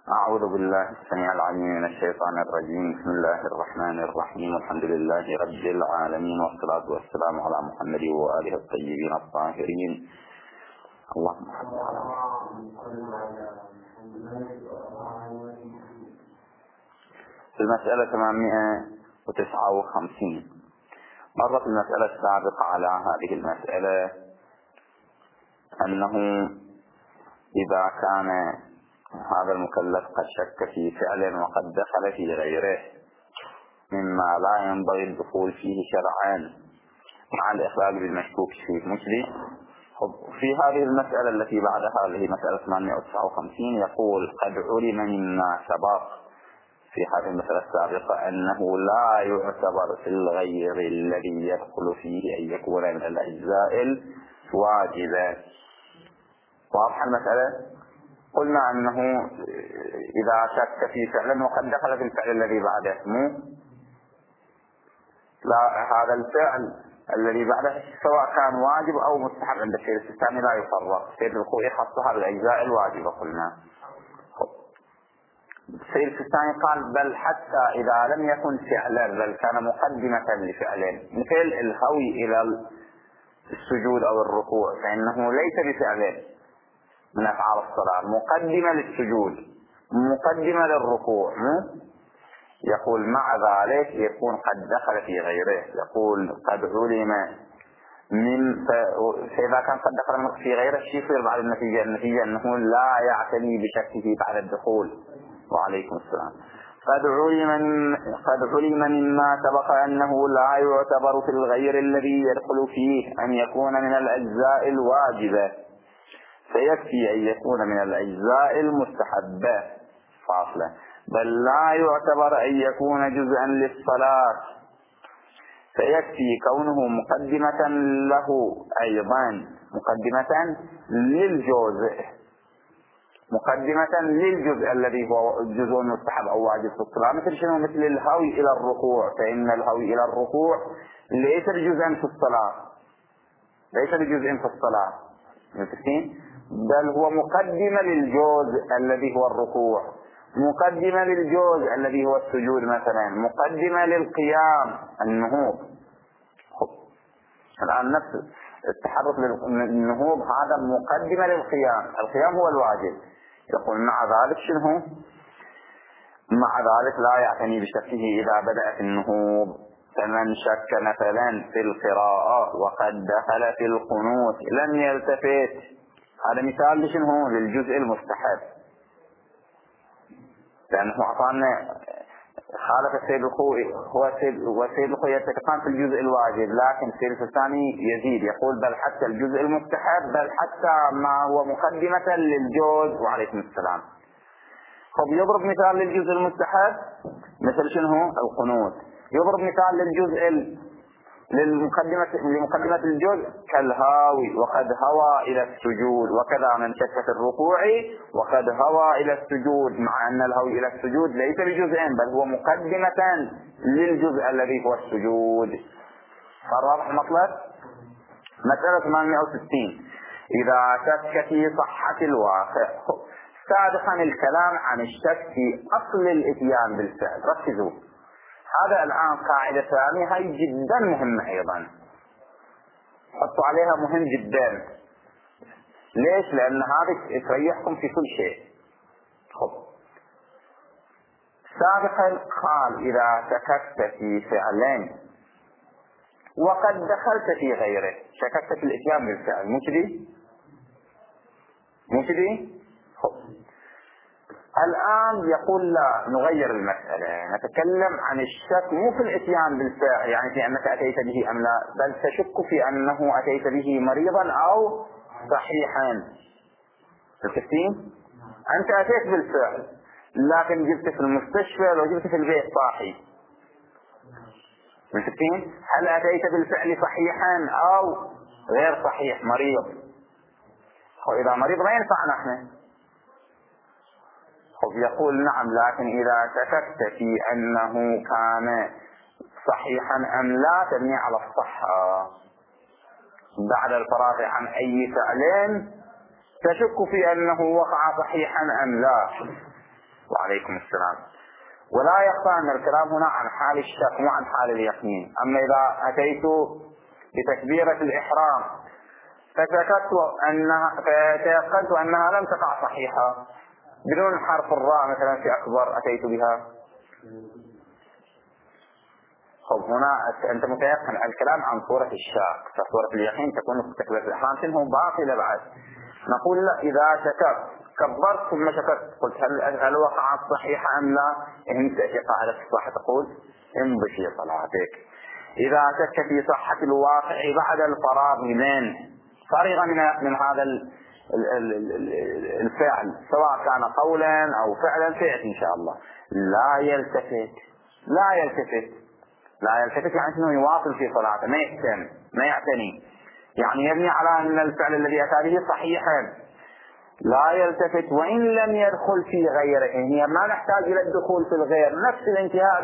أعوذ بالله السميع العليم من الشيطان الرجيم. بسم الله الرحمن الرحيم. الحمد لله رب العالمين، والصلاة والسلام على محمد وآله الطيبين الطاهرين. اللهم صل على في المسألة 859. مرت المسألة السابقة على هذه المسألة أنه إذا كان هذا المكلف قد شك في فعل وقد دخل في غيره مما لا ينبغي الدخول فيه شرعا مع الإخلال بالمشكوك فيه مثل في هذه المسألة التي بعدها اللي هي مسألة 859 يقول قد علم مما سبق في هذه المسألة السابقة أنه لا يعتبر في الغير الذي يدخل فيه أن يكون من الأجزاء الواجبة. واضح المسألة؟ قلنا أنه إذا شك في فعل وقد دخل في الفعل الذي بعده لا هذا الفعل الذي بعده سواء كان واجب أو مستحب عند السيد السيستاني لا يفرق. السيد الخوئي خصها بالأجزاء الواجبة. قلنا السيد السيستاني قال بل حتى إذا لم يكن فعلا بل كان مقدمة لفعل مثل الهوي إلى السجود أو الركوع فإنه ليس بفعل من أفعال الصلاة، مقدمة للسجود مقدمة للركوع. يقول مع ذلك يكون قد دخل في غيره. يقول قد علم من فإذا كان قد دخل في غيره شيء يصير بعد النتيجة أنه لا يعتني بشكه بعد الدخول. وعليكم السلام. قد علم مما سبق أنه لا يعتبر في الغير الذي يدخل فيه أن يكون من الأجزاء الواجبة، فيكفي أن يكون من الأجزاء المستحبة فاصلة، بل لا يعتبر أن يكون جزءا للصلاة، فيكفي كونه مقدمة له أيضا مقدمة للجزء الذي هو الجزء المستحب أو واجب في الصلاة. مثل شنو؟ مثل الهوي إلى الركوع، فإن الهوي إلى الركوع ليس بجزء في الصلاة، ليس بجزء في الصلاة بل هو مقدمة للجزء الذي هو الركوع، مقدمة للجزء الذي هو السجود، مثلا مقدمة للقيام النهوض. الآن نفس التحرك للنهوض هذا مقدمة للقيام، القيام هو الواجب. يقول مع ذلك شنو؟ مع ذلك لا يعتني بشكه إذا بدأ في النهوض. فمن شك مثلا في القراءة وقد دخل في القنوت لم يلتفت. هذا مثال لشنو؟ للجزء المستحب، لأنه أعطانا خالف السيد الخوئي والسيد الخوئي يتفقان في الجزء الواجب، لكن السيد الثاني يزيد يقول بل حتى الجزء المستحب، بل حتى ما هو مقدمة للجزء. وعليكم السلام. يضرب مثال للجزء المستحب مثل شنو؟ القنوت. يضرب مثال للجزء لمقدمة الجزء كالهاوي وقد هوى إلى السجود، وكذا من شك في الركوع وقد هوى إلى السجود، مع أن الهوي إلى السجود ليس بجزء بل هو مقدمة للجزء الذي هو السجود. فالواضح المطلب؟ مسألة 860. إذا شك في صحة الواقع. سابقا الكلام عن الشك في أصل الإتيان بالفعل، ركزوا هذا الآن قاعدة ثانية هي جدا مهمة أيضا، حطوا عليها مهم جدا. ليش؟ لأن هذا تريحكم في كل شيء. سابقا قال إذا شككت في فعلين وقد دخلت في غيره، شككت في الإتيان بالفعل، مو كذي؟ الآن يقول لا، نغير المسألة، نتكلم عن الشك مو في الاتيان بالفعل يعني في أنك أتيت به أم لا، بل تشك في أنه أتيت به مريضا أو صحيحا. الكثير أنت أتيت بالفعل لكن جبت في المستشفى لو جبت في البيت صاحي. الكثير هل أتيت بالفعل صحيحا أو غير صحيح مريض؟ وإذا مريض ما ينفعنا احنا. يقول نعم، لكن إذا شككت في أنه كان صحيحا أم لا تبني على الصحة بعد الفراغ عن أي فعل تشك في أنه وقع صحيحا أم لا. وعليكم السلام. ولا يخفى أن الكلام هنا عن حال الشك وعن حال اليقين. أما إذا أتيت بتكبيرة الإحرام فتيقنت أنها لم تقع صحيحة بدون حرف الراء مثلا في أكبر أتيت بها، هنا أنت متيقن. الكلام عن صورة الشك، فصورة اليقين تكون في تكبيرة الإحرام تنهو باطلة بعد. نقول لا، إذا شكرت كبرت ثم شكرت قلت هل وقعت صحيحة أم لا، إن تأتي قاعدة الصحة تقول امضي في صلاتك. إذا شك في صحة الواقع بعد الفراغ منه، فرغ من هذا الفعل سواء كان قولا أو فعلا سيأتي إن شاء الله، لا يلتفت يعني أنه يواصل في صلاته، ما يعتني، يعني يبني على أن الفعل الذي أتى به صحيحا، لا يلتفت وإن لم يدخل في غيره. هي ما نحتاج إلى الدخول في الغير، نفس الانتهاء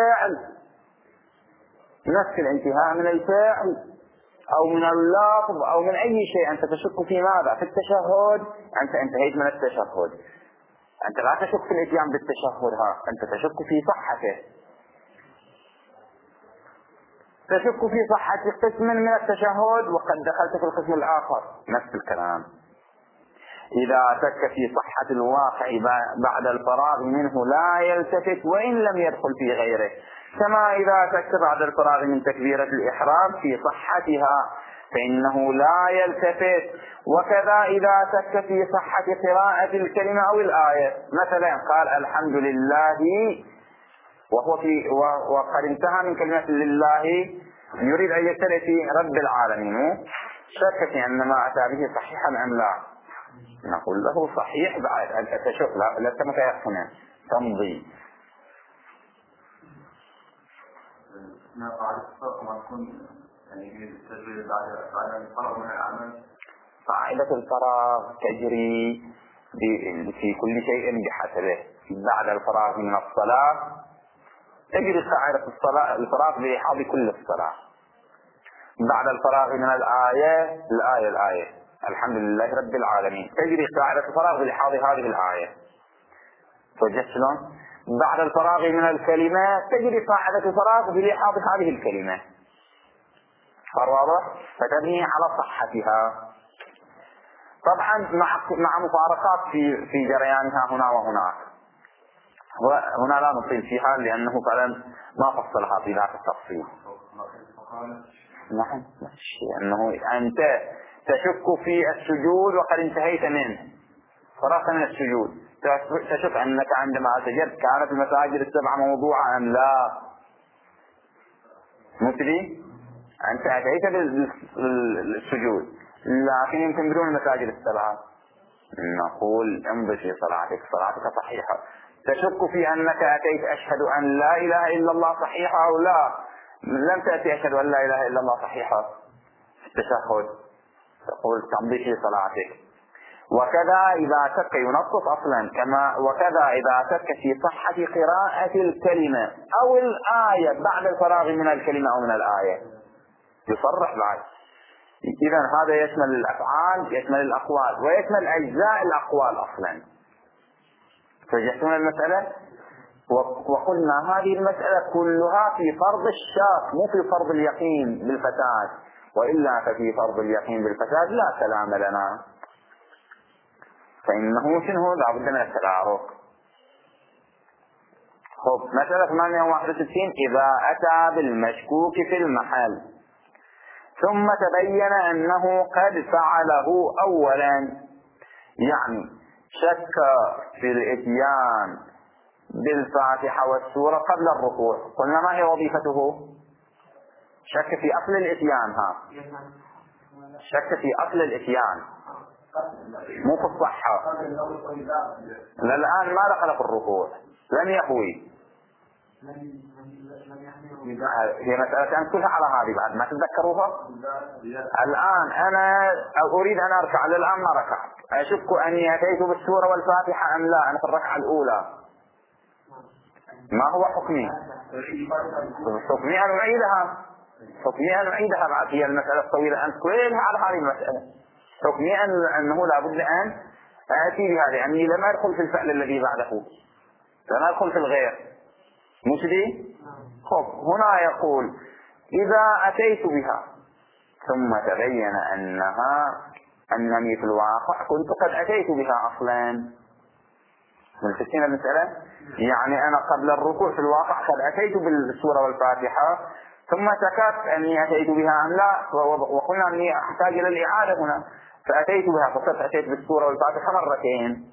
من الفعل أو من اللفظ أو من أي شيء. أنت تشك في ماذا؟ في التشهد، أنت انتهيت من التشهد، أنت لا تشك في الاتيان بالتشهد، أنت تشك في صحته، تشك في صحة قسم من التشهد وقد دخلت في القسم الآخر. نفس الكلام، إذا شك في صحة الواقع بعد الفراغ منه لا يلتفت وإن لم يدخل في غيره، كما إذا شك بعد الفراغ من تكبيرة الإحرام في صحتها فإنه لا يلتفت. وكذا إذا شك في صحة قراءة الكلمة أو الآية، مثلا قال الحمد لله وقد انتهى من كلمة لله يريد أن يبتدئ في رب العالمين، شك في أن ما أتى به صحيحا أم لا، نقول له صحيح بعد أن تشك، لست متيقنا تمضي. قاعدة الفراغ تجري في كل شيء بحسبه. بعد الفراغ من الصلاة تجري قاعدة الفراغ بإحاض كل الصلاة. بعد الفراغ من الآية الحمد لله رب العالمين، تجري قاعدة الفراغ بإحاض هذه الآية. فجسنا بعد الفراغ من الكلمة تجري قاعدة الفراغ بإحاض هذه الكلمة. واضح؟ فتبني على صحتها طبعا مع مفارقات في جريانها هنا وهناك، وهنا لا نطيل فيها لأنه فعلا ما فصلها في ذات التفصيل. نعم، أنه أنت تشك في السجود وقد انتهيت منه، فرغت من السجود، تشك أنك عندما سجدت كانت المساجد السبعة موضوعة أم لا، مثلي أنت أتيت بالسجود لكن يمكن بدون المساجد السبعة، نقول امضي في صلاتك صحيحة. تشك في أنك أتيت أشهد أن لا إله إلا الله صحيحة أو لا، لم تأتي أشهد أن لا إله إلا الله صحيحة في التشهد، تقول تمضي في صلاتك. وكذا إذا شك ينصف أصلا، وكذا إذا شك في صحة قراءة الكلمة أو الآية بعد الفراغ من الكلمة أو من الآية يصرح بعد. إذا هذا يشمل الأفعال، يشمل الأقوال، ويشمل أجزاء الأقوال أصلا. فجحتون المسألة، وقلنا هذه المسألة كلها في فرض الشك مو في فرض اليقين بالفساد، وإلا ففي فرض اليقين بالفساد لا كلام لنا، فإنه شنو لا بد من التدارك. مسألة 861 إذا أتى بالمشكوك في المحل ثم تبين أنه قد فعله أولا، يعني شك في الإتيان بالفاتحة والسورة قبل الركوع، قلنا ما هي وظيفته؟ شك في أصل الإتيان، شك في أصل الإتيان مو في الصحة. الآن ما دخل في الركوع، لم يهوي، هي مسألة كلها على هذه بعد ما تتذكروها. الآن أنا أريد أن أركع، للآن ما ركعت، أشك أني أتيت بالسورة والفاتحة أم لا، أنا في الركعة الأولى، ما هو حكمي؟ حكمي أن أعيدها بعد. هي المسألة الطويلة أنت كلها على هذه المسألة. حكمي أنه لا بد أن أتي بها لأني لم أدخل في الفعل الذي بعده، سندخل في الغير مش دي. هنا يقول إذا أتيت بها ثم تبين أنني في الواقع كنت قد أتيت بها أصلا. ملتقين المسألة؟ يعني أنا قبل الركوع في الواقع قد أتيت بالسورة والفاتحة ثم شككت أني أتيت بها أم لا، وقلنا أني أحتاج إلى الإعادة هنا، فأتيت بها فقد أتيت بالسورة والفاتحة مرتين.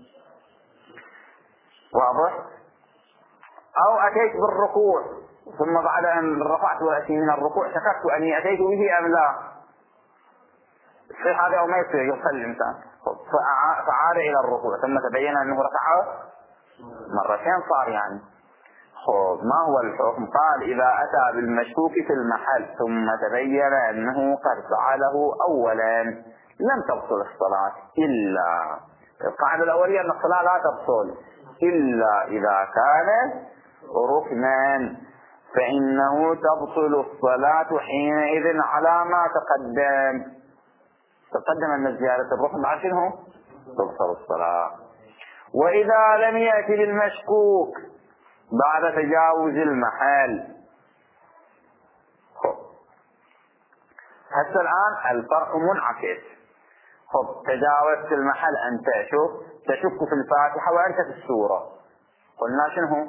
واضح؟ أو أتيت بالركوع ثم بعد أن رفعت رأسي من الركوع شككت أني أتيت به أم لا. الشيء هذا أو ما يصير يصل الإنسان، فعاد إلى الركوع ثم تبين أنه ركع مرتين صار يعني. ما هو الحكم؟ قال إذا أتى بالمشكوك في المحل ثم تبين أنه قد فعله أولا لم تبطل الصلاة، إلا القاعدة الأولية أن الصلاة لا تبطل إلا إذا كان ركنا، فإنه تبطل الصلاة حينئذ على ما تقدم أن زيادة الركن بعد شنو تبطل الصلاة. وإذا لم يأتي بالمشكوك بعد تجاوز المحل، هسه الآن الفرق منعكس. تجاوزت المحل أنت تشك في الفاتحة وأنت في السورة، قلنا شنو؟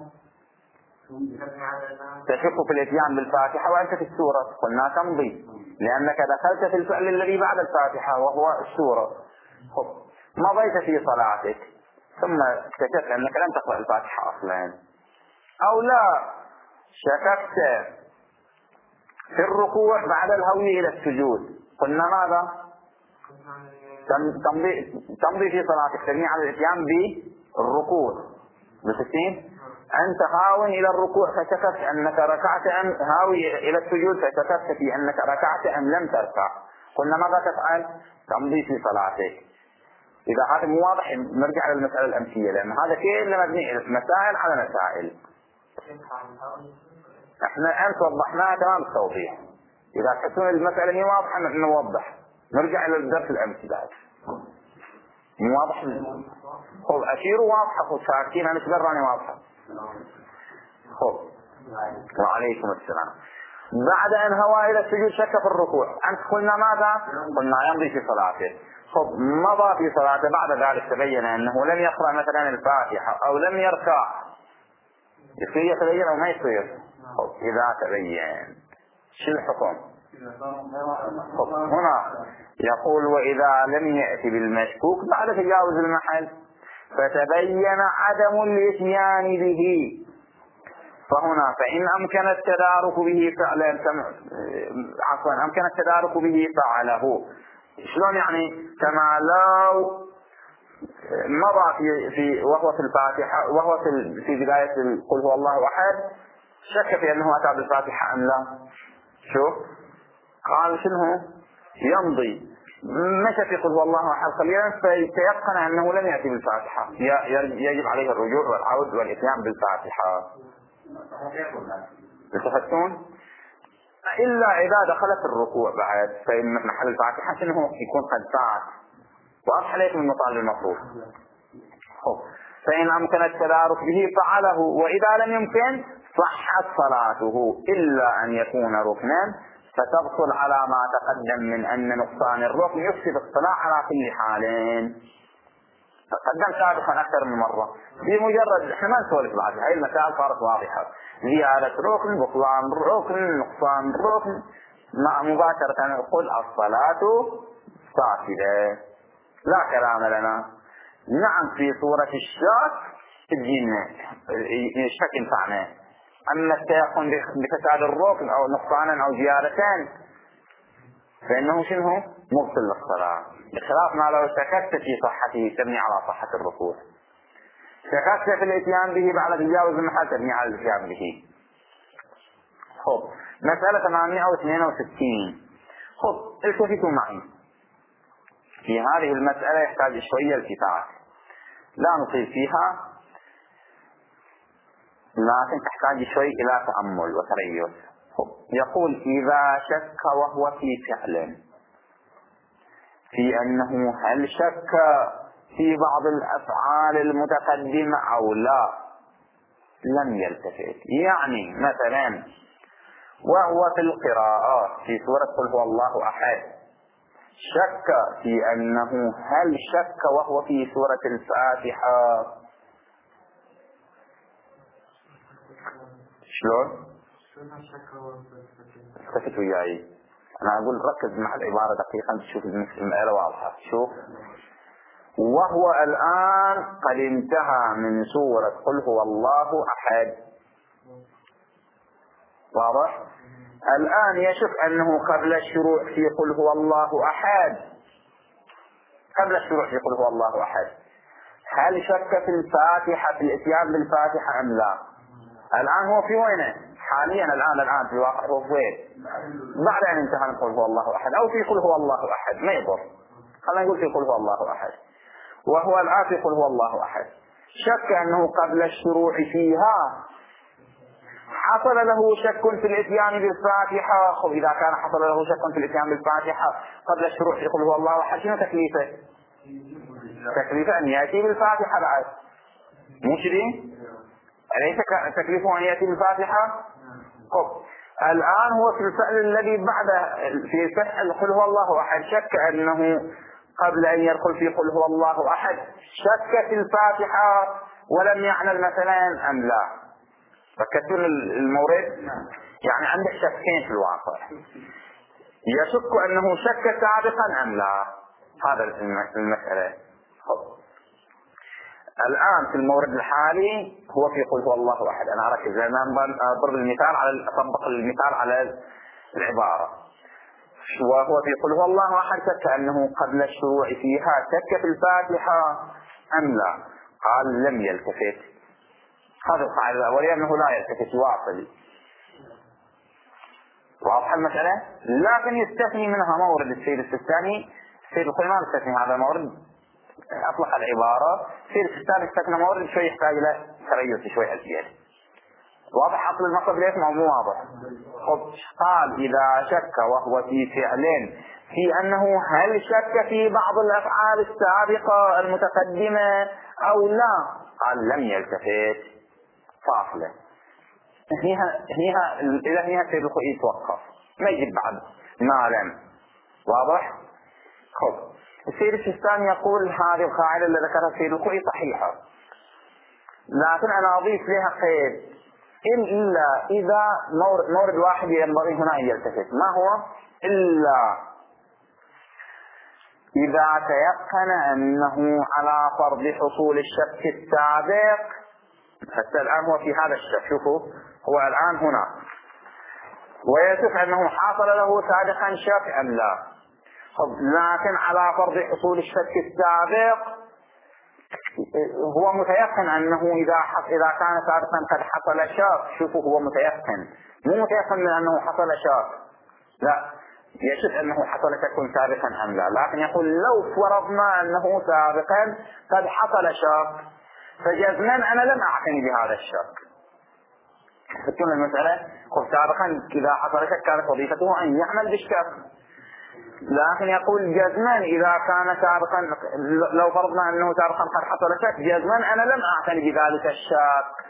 تشك في الاتيان بالفاتحة وأنت في السورة، قلنا تمضي لأنك دخلت في الفعل الذي بعد الفاتحة وهو السورة. مضيت في صلاتك ثم اكتشفت أنك لم تقرأ الفاتحة أصلا، أو لا شككت في الركوع بعد الهوي إلى السجود، قلنا ماذا؟ تمضي في صلاتك تبني على الاتيان بالركوع بالستين. أنت هاو إلى الركوع فشككت أنك ركعت أم هاوي إلى السجود فشككت في أنك ركعت أم لم تركع، قلنا ماذا تفعل؟ تمضي في صلاتك. إذا هذا مو واضح نرجع للمسألة الأمثلة، لأن هذا كله مبني مسائل على مسائل. احنا أمس وضحناها تمام التوضيح، إذا تحسون المسألة هي واضحة نوضح، نرجع إلى الدرس الأمثلة. مو واضح؟ أشير واضحة ساكتين أنا شبراني واضحة. وعليكم السلام. بعد أن هوى إلى السجود شك في الركوع، أنت قلنا ماذا؟ قلنا يمضي في صلاته. مضى في صلاته، بعد ذلك تبين أنه لم يقرأ مثلا الفاتحة أو لم يركع، يصير يتبين أو ما يصير؟ إذا تبين شو الحكم؟ هنا يقول وإذا لم يأتي بالمشكوك بعد تجاوز المحل فتبين عدم الاتيان به، فهنا فإن أمكن التدارك به فعلا أمكن التدارك به فعله. شلون يعني؟ كما لو مضى في وهو في الفاتحة وهو في بداية قل هو الله أحد شك في أنه أتى بالفاتحة أم لا، شوف قال شنو يمضي، مشى في قل هو الله أحد قليلا فيتيقن أنه لم يأتي بالفاتحة، يجب عليه الرجوع والعود والإتيان بالفاتحة. تفهمون؟ إلا إذا دخلت الركوع بعد فإن محل الفاتحة شنو يكون قد فات، واضح عليكم المطالب المفروض. فإن أمكن التدارك به فعله، وإذا لم يمكن صحت صلاته إلا أن يكون ركنا، فتبطل على ما تقدم من أن نقصان الركن يفسد الصلاة على كل حال. قدمت سابقا أكثر من مرة بمجرد احنا ما نسولف بعد هاي المسائل صارت واضحة، زيادة ركن بطلان ركن نقصان ركن مباشرة نقول الصلاة فاسدة لا كلام لنا. نعم في صورة الشك تجينا الشك ينفعنا، أما التيقن بفساد الركن أو نقصانا أو زيادتان فإنه شنو مبطل للصلاة، بخلاف ما لو شككت في صحته تبني على صحة الركوع، شككت في الاتيان به بعد تجاوز المحل تبني على الاتيان به. مسألة 862. التفتوا معي في هذه المسألة، يحتاج شوية التفات، لا نطيل فيها لكن تحتاج شوي إلى تأمل وتريث. يقول إذا شك وهو في فعل في أنه هل شك في بعض الأفعال المتقدمة أو لا، لم يلتفت. يعني مثلا وهو في القراءات في سورة قل هو الله أحد شك في أنه هل شك وهو في سورة الفاتحة؟ شلون؟ استفدت وياي. أنا أقول ركز مع العبارة دقيقا تشوف المسألة واضحة. شوف، وهو الآن قد انتهى من سورة قل هو الله أحد، واضح؟ الآن يشك أنه قبل الشروع في قل هو الله أحد، قبل الشروع في قل هو الله أحد، هل شك في الفاتحة في الاتيان بالفاتحة أم لا؟ الآن هو في وينه؟ حاليا الآن في الواقع هو في وين؟ بعد أن انتهى من قل هو الله أحد أو في قل هو الله أحد، ما يضر، خلينا نقول في قل هو الله أحد. وهو الآن في قل هو الله أحد، شك أنه قبل الشروع فيها حصل له شك في الاتيان بالفاتحة. خب إذا كان حصل له شك في الاتيان بالفاتحة قبل الشروع في قل هو الله أحد، شنو تكليفه؟ تكليفه أن يأتي بالفاتحة بعد، مو كذي؟ أليس تكليفه أن يأتي بالفاتحة؟ خب الآن هو في الفعل الذي بعد في فعل قل هو الله أحد شك أنه قبل أن يدخل في قل هو الله أحد شك في الفاتحة ولم يعمل مثلا أم لا. فكتون المورد يعني عنده شكين في الواقع، يشك أنه شك سابقا أم لا. هذا المسألة. الآن في المورد الحالي هو في قل هو الله أحد. أنا أركز لأن أضرب المثال على أطبق المثال على العبارة. وهو في قل هو الله أحد شك أنه قبل الشروع فيها شك في الفاتحة أم لا؟ قال لم يلتفت. هذا القاعدة الأولية أنه لا يلتفت، واصل. واضح المسألة؟ لكن يستثني منها مورد السيد السيستاني. السيد الخوي ما يستثني هذا المورد، أطلق العبارة. السيد السيستاني استثنى مورد شوي يحتاج له تريث شوي أزيد. واضح أصل المقصد ليش مو واضح؟ قال إذا شك وهو في فعلين في أنه هل شك في بعض الأفعال السابقة المتقدمة أو لا، قال لم يلتفت. فاصلة هنا السيد الخوي يتوقف، ما يجيب بعد ما لم. واضح؟ السيد السيستاني يقول هذه القاعدة اللي ذكرها السيد الخوي صحيحة، لكن أنا أضيف لها قيد إلا إذا مورد واحد ينبغي هنا أن يلتفت. ما هو؟ إلا إذا تيقن أنه على فرض حصول الشك السابق. حتى الآن هو في هذا الشك، شوفوا هو الآن هنا ويشك أنه حصل له سابقا شك أم لا. لكن على فرض حصول الشك السابق هو متيقن أنه إذا كان سابقا قد حصل شك. شوفوا هو متيقن، مو متيقن من أنه حصل شك، لا، يشك أنه حصل شك سابقا أم لا. لكن يقول لو فرضنا أنه سابقا قد حصل شك فجزما أنا لم أعتني بهذا الشك. تكون المسألة سابقا إذا حصل شك كانت وظيفته أن يعمل بالشك، لكن يقول جزما إذا كان سابقا لو فرضنا أنه سابقا قد حصل شك جزما أنا لم أعتني بذلك الشك،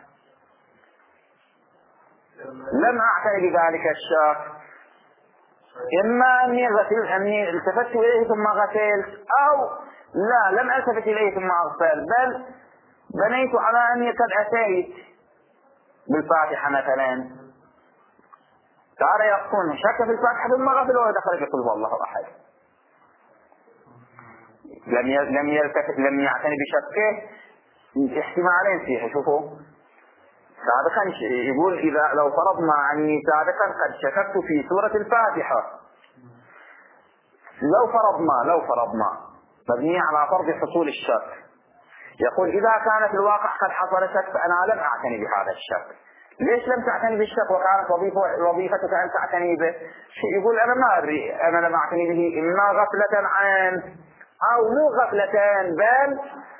لم أعتني بذلك الشك. إما أني التفت إليه ثم غسلت، أو لا لم ألتفت إليه ثم أغسل، بل بنيت على أني قد أتيت بالفاتحة مثلا. تعالى يقول شك في الفاتحة ثم غسل ودخل يقول هو الله أحد، لم يلتفت، لم يعتني بشكه. احتمالين فيه. شوفوا سابقا يقول إذا لو فرضنا أني سابقا قد شككت في سورة الفاتحة، لو فرضنا مبنية على فرض حصول الشك، يقول إذا كان في الواقع قد حصل شك فأنا لم أعتني بهذا الشك. ليش لم تعتني بالشك وكانت وظيفتك أن تعتني به؟ يقول أنا ما أدري، أنا لم أعتني به إما غفلة عنه أو مو غفلة، بل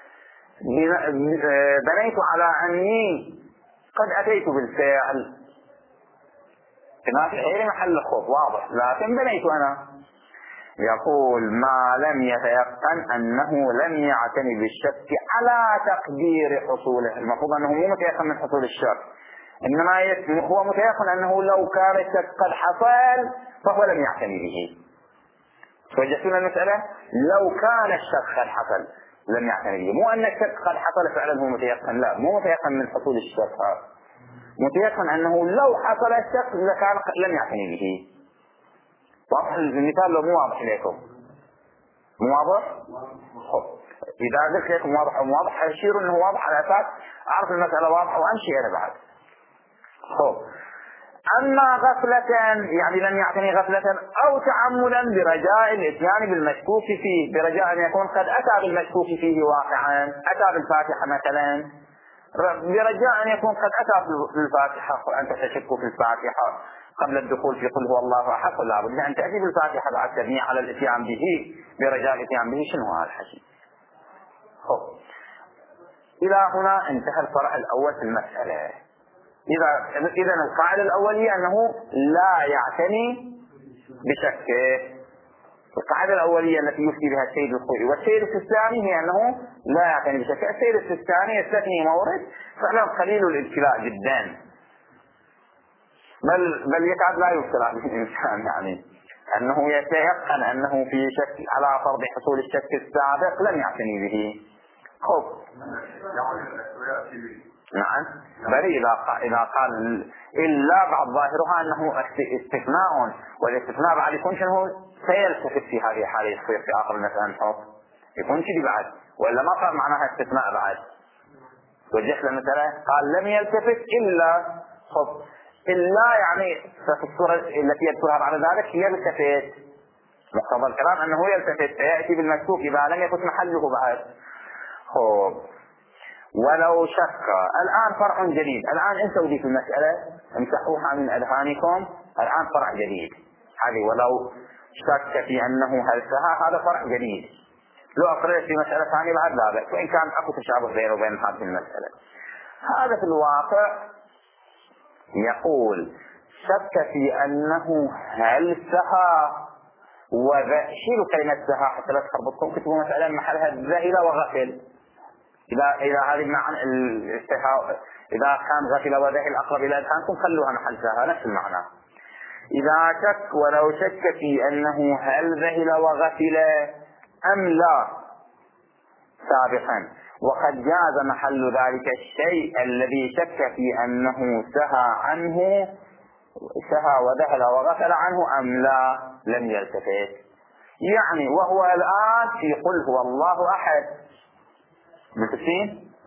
بنيت على أني قد أتيت بالفعل ما في غير محل الخوف. واضح؟ لكن بنيت أنا يقول ما لم يتيقن أنه لم يعتني بالشك على تقدير حصوله. المفروض أنه مو متيقن من حصول الشك، إنما هو متيقن أنه لو كان الشك قد حصل فهو لم يعتني به. توجهتون المسألة؟ لو كان الشك قد حصل لم يعتني به، مو أن الشك قد حصل فعلا هو متيقن، لا، مو متيقن من حصول الشك، متيقن أنه لو حصل الشك لكان لم يعتني به. واضح المثال لو مو واضح لكم؟ مو واضح؟ إذا قلت لكم واضح أو مو واضح أشير أنه واضح على أساس أعرف المسألة واضحة وأمشي أنا بعد. أما غفلة يعني لم يعتني غفلة أو تعمدا برجاء الإتيان بالمشكوك فيه، برجاء أن يكون قد أتى بالمشكوك فيه واقعا، أتى بالفاتحة مثلا، برجاء أن يكون قد أتى بالفاتحة وأنت تشك في الفاتحة قبل الدخول في قل هو الله أحد، لا بد أن تأتي بالفاتحة بعد تبني على الإتيان به برجاء الإتيان به. شنو هذا الحكي؟ إلى هنا انتهى الفرع الأول في المسألة. إذا القاعدة الأولية أنه لا يعتني بشكه، القاعدة الأولية التي يفتي بها السيد الخوئي، والسيد السيستاني هي أنه لا يعتني بشكه. السيد السيستاني يستثني مورد فعلا قليل الابتلاء جدا، بل يكاد لا يبتلى بالإنسان، يعني أنه يتيقن أنه في شك على فرض حصول الشك السابق لم يعتني به. نعم، بل إذا قال إلا بعد ظاهرها أنه استثناء، والاستثناء بعد يكون شنو سيلتفت في هذه الحالة، يصير في آخر المسألة نحط يكون كذي بعد، وإلا ما صار معناها استثناء بعد. وجهت المسألة قال لم يلتفت إلا إلا يعني في الصورة التي يذكرها بعد ذلك يلتفت، مقتضى الكلام أنه يلتفت يأتي بالمشكوك إذا لم يكن محله بعد. ولو شك، الآن فرع جديد، الآن انتوا دي في المسألة امسحوها من أذهانكم، الآن فرع جديد هذه. ولو شك في أنه هل سهى، هذا فرع جديد. لو أقرأت في مسألة ثانية بعد لا بأس، وإن كان أكو تشابه بينه وبين هذه المسألة. هذا في الواقع يقول شك في أنه هل سهى شيلوا كلمة سهى حتى لا تخربطكم، كتبوا مسألة محلها ذهل وغفل. إذا هذه معنى إذا كان غفل وذهل أقرب إلى أذهانكم خلوها محل سهى، نفس المعنى. إذا شك ولو شك في أنه هل ذهل وغفل أم لا سابقا، وقد جاز محل ذلك الشيء الذي شك في أنه سهى وذهل وغفل عنه أم لا لم يلتفت. يعني وهو الآن في قل هو الله أحد، متفقين؟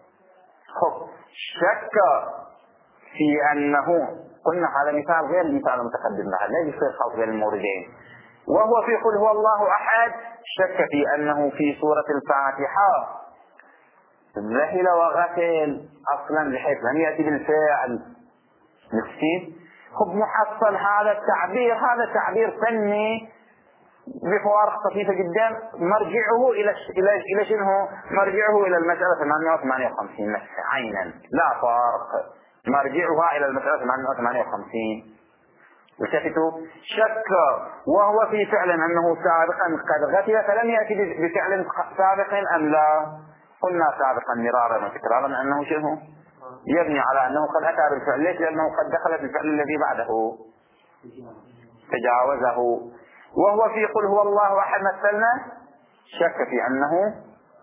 شك في أنه، قلنا هذا مثال غير المثال المتقدم بعد، لا يصير خلط بين الموردين. وهو في قل هو الله أحد شك في أنه في سورة الفاتحة ذهل وغفل أصلا بحيث لم يأتي بالفعل، متفقين؟ محصل هذا التعبير، هذا تعبير فني بفوارق طفيفة جدا، مرجعه إلى شنو؟ مرجعه إلى المسألة 858 عينا، لا فرق، مرجعها إلى المسألة 858. التفتوا شك وهو في فعل أنه سابقا قد غفل فلم يأتي بفعل سابق أم لا؟ قلنا سابقا مرارا وتكرارا أنه شنو؟ يبني على أنه قد أتى بالفعل. ليش؟ لأنه قد دخل بالفعل الذي بعده تجاوزه. وهو في قل هو الله أحد مثلنا شك في أنه،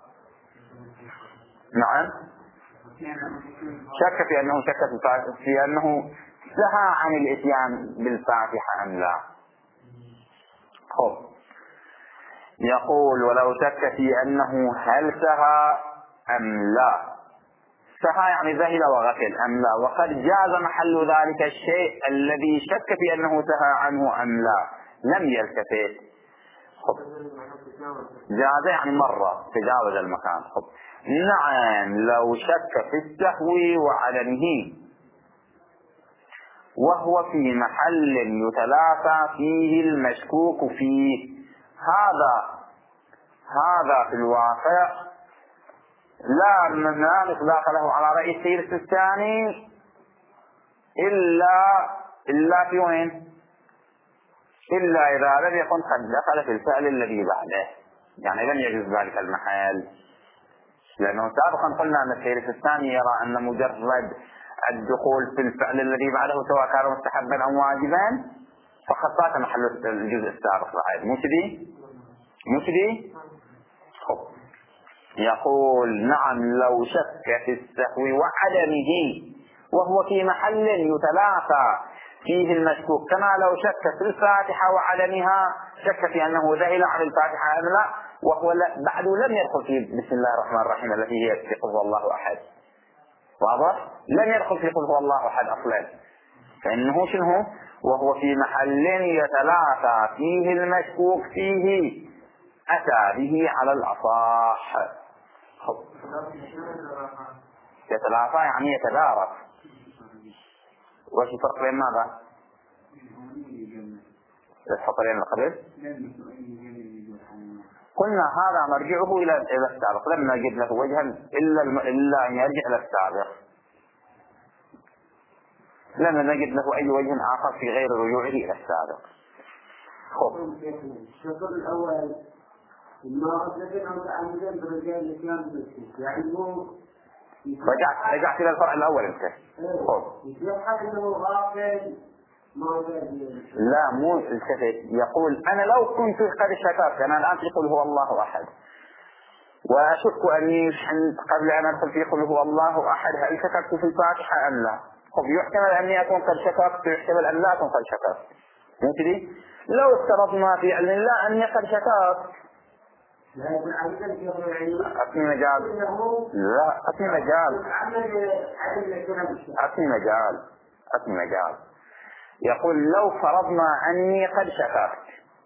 نعم، شك في أنه سهى عن الإتيان بالفاتحة أم لا. يقول ولو شك في أنه هل سهى أم لا، سهى يعني ذهل وغفل أم لا، وقد جاز محل ذلك الشيء الذي شك في أنه سهى عنه أم لا لم يلتفت. جاز يعني مرة تجاوز المكان. نعم، لو شك في السهو وعدمه وهو في محل يتلافى فيه المشكوك فيه، هذا في الواقع لا مطلق له على رأي السيد السيستاني إلا في وين؟ إلا إذا لم يكن قد دخل في الفعل الذي بعده، يعني لم يجوز ذلك المحل، لأنه سابقا قلنا أن السيرس الثاني يرى أن مجرد الدخول في الفعل الذي بعده سواء كان مستحبا أو واجبا فقد فات محل الجزء السابق بعد. مو كذي؟ يقول نعم لو شك في السهو وعدمه وهو في محل يتلافى فيه المشكوك، كما لو شك في الفاتحة وعدمها، شك في أنه ذهل عن الفاتحة أم لا، وهو بعد لم يدخل في بسم الله الرحمن الرحيم التي هي في قل هو الله أحد، واضح؟ لم يدخل في قل هو الله أحد أصلا، فإنه شنو؟ وهو في محل يتلافى فيه المشكوك فيه أتى به على الأصح. يتلافى يعني يتدارك. وش الفرق بين ماذا؟ الحق بين القبل. قلنا هذا مرجعه إلى السابق، لم نجد له وجها إلا أن يرجع إلى السابق، لم نجد له أي وجه آخر في غير رجوعه إلى السابق. الشطر الأول ما أصدقائي أو تعمدين برجال الإسلام بالسيس، يعني هو رجعت إلى الفرع الأول أنت. يبحث أنه غافل ما لا مو التفت، يقول أنا لو كنت قد شكرت، أنا الآن يقول هو الله أحد وأشك أني قبل أن أدخل في قل هو الله أحد هل شكرت في الفاتحة أم لا؟ يحتمل أني أكون قد شكرت ويحتمل أن لا أكون قد شكرت. ممكن لو افترضنا في علم الله أني قد شكرت أعطني مجال. لا أعطني مجال. يقول لو فرضنا أني قد شكرت،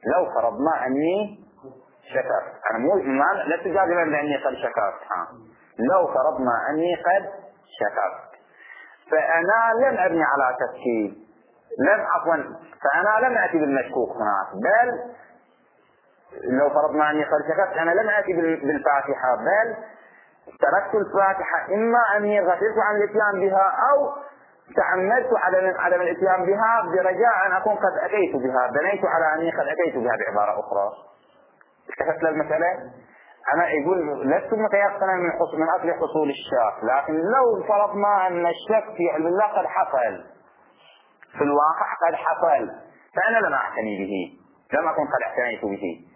أنا مو لا تجادل بأني قد شكرت، لو فرضنا أني قد شكرت فأنا لم أبني على تفكير، فأنا لم أتي بالمشكوك هناك، بل لو فرضنا أني قد شكرت أنا لم أتي بالفاتحة، بل تركت الفاتحة إما أني غفلت عن الإتيان بها أو تعمدت عدم الإتيان بها برجاء أن أكون قد أتيت بها، بنيت على أني قد أتيت بها بعبارة أخرى. التفت للمسألة؟ أنا يقول لست متيقنا من أصل حصول الشك، لكن لو فرضنا أن الشك في علم الله قد حصل في الواقع، قد حصل، فأنا لم أعتني به، لم أكن قد اعتنيت به.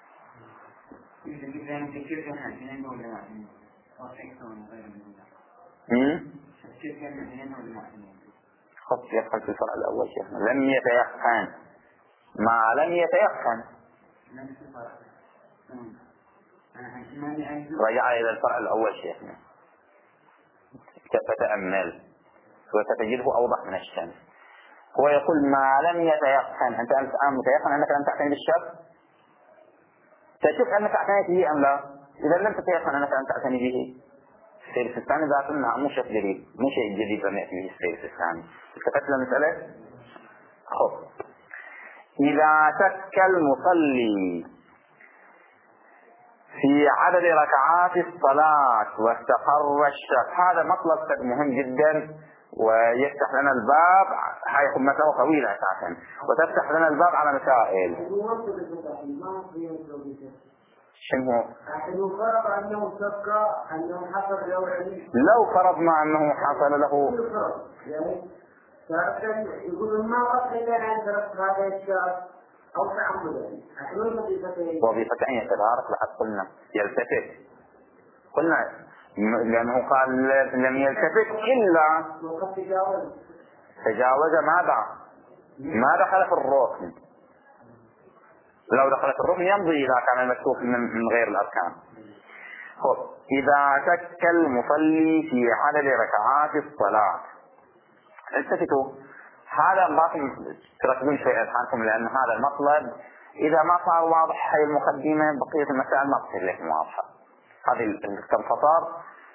خط يدخل في الفرع الأول شيخنا، لم يتيقن ما لم يتيقن، رجع إلى الفرع الأول شيخنا، فتأمل وستجده أوضح من الشمس. هو يقول ما لم يتيقن، أنت الآن متيقن أنك لم تعتني بالشك، تشوف أنك اعتنيت به أم لا؟ إذا لم تتيقن أنك لم تعتني به، السير الثاني ذات أنها مو شيء جديد لم يأتي به السير الثاني. التفت للمسألة؟ إذا شك المصلي في عدد ركعات الصلاة واستقر الشك، هذا مطلب مهم جدا ويفتح لنا الباب، هيكون مسألة طويلة أساسا وتفتح لنا الباب على مسائل. شنو؟ لو فرضنا أنه حصل له يقول ما أصل عن ترك هذا الشيء أو تعمدا. وظيفتين يتدارك لحد قلنا يلتفت، قلنا لأنه قال لم يلتفت إلا تجاوز ماذا؟ ما دخل في الركن، لو دخل في الركن يمضي إذا كان المشكوك من غير الأركان. إذا شك المصلي في عدد ركعات الصلاة، التفتوا هذا باقي تركبون شيء أذهانكم، لأن هذا المطلب إذا ما صار واضح هاي المقدمة بقية المسائل ما تصير لكم واضحة. هذه كم سطر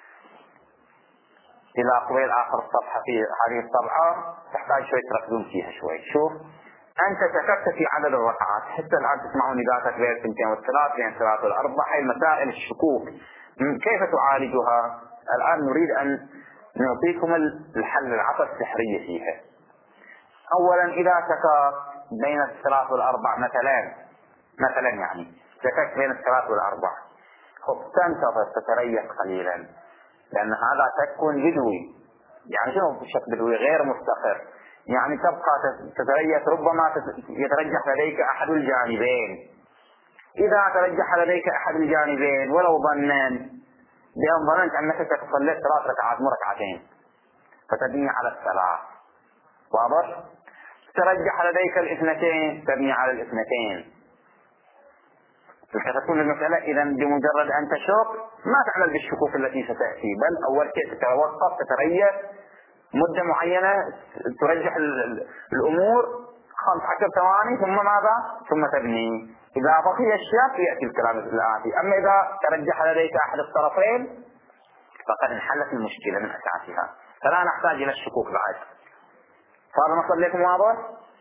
إلى قبيل آخر الصفحة في هذه الطبعة تحتاج شوي تركبون فيها شوي. شوف أنت شككت في عدد الركعات، حتى الآن تسمعون ذاتك بين 2 و3 بين 3 و4، هاي مسائل الشكوك كيف تعالجها؟ الآن نريد أن نعطيكم الحل، العصا السحرية فيها. أولا إذا شكك بين الثلاث والأربع مثلا يعني شككت بين الثلاث والأربع، تنتظر تتريث قليلا، لأن هذا شك بدوي. يعني شنو شك بدوي؟ غير مستقر، يعني تبقى تتريث، ربما يترجح لديك أحد الجانبين. إذا ترجح لديك أحد الجانبين ولو ظنا، بأن ظننت أنك ستصلي 3 ركعات مو ركعتين، فتبني على الثلاث. واضح؟ ترجح لديك الاثنتين، تبني على الاثنتين. فتكون المسألة إذا بمجرد أن تشك ما تعمل بالشكوك التي ستأتي، بل أول شيء تتوقف، تتريث مدة معينة، ترجح الأمور 15 ثواني، ثم ماذا؟ ثم تبني. إذا بقي الشك يأتي الكلام الآتي. أما إذا ترجح لديك أحد الطرفين فقد انحلت المشكلة من أساسها، فلا نحتاج إلى الشكوك بعد. فهذا ما صار لكم واضح؟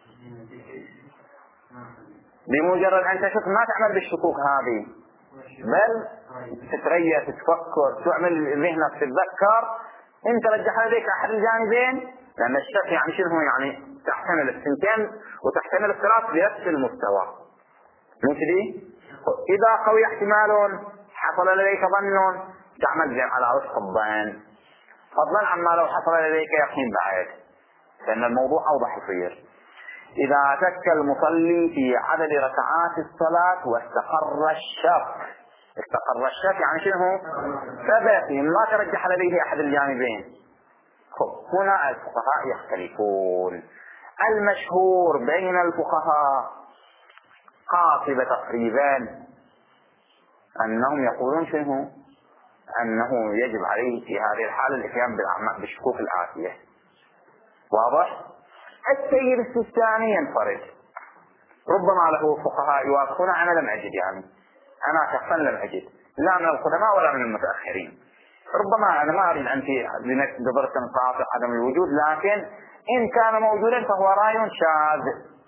بمجرد أن تشك ما تعمل بالشكوك هذه، بل تتريث، تفكر، تعمل ذهنك، تتذكر. إن ترجح لديك أحد الجانبين، لأن الشك يعني شنو؟ يعني تحتمل الثنتين وتحتمل الثلاث بنفس المستوى، مو كذي؟ إذا قوي احتمال حصل لديك ظن، تعمل على وفق الظن، فضلا عما لو حصل لديك يقين بعد، لأن الموضوع أوضح يصير. إذا شك المصلي في عدد ركعات الصلاة واستقر الشك، استقر الشك يعني شنو؟ ثبت، ما ترجح لديه أحد الجانبين. هنا الفقهاء يختلفون. المشهور بين الفقهاء قاطبة تقريبا أنهم يقولون شنو؟ أنه يجب عليه في هذه الحالة الاتيان بالشكوك الآتية. واضح؟ السيد السيستاني ينفرد، ربما له فقهاء يوافقون، أنا لم أجد، يعني أنا شخصا لم أجد، لا من القدماء ولا من المتأخرين. ربما أنا ما أريد أن في بضرة قاطع عدم الوجود، لكن إن كان موجودا فهو رأي شاذ.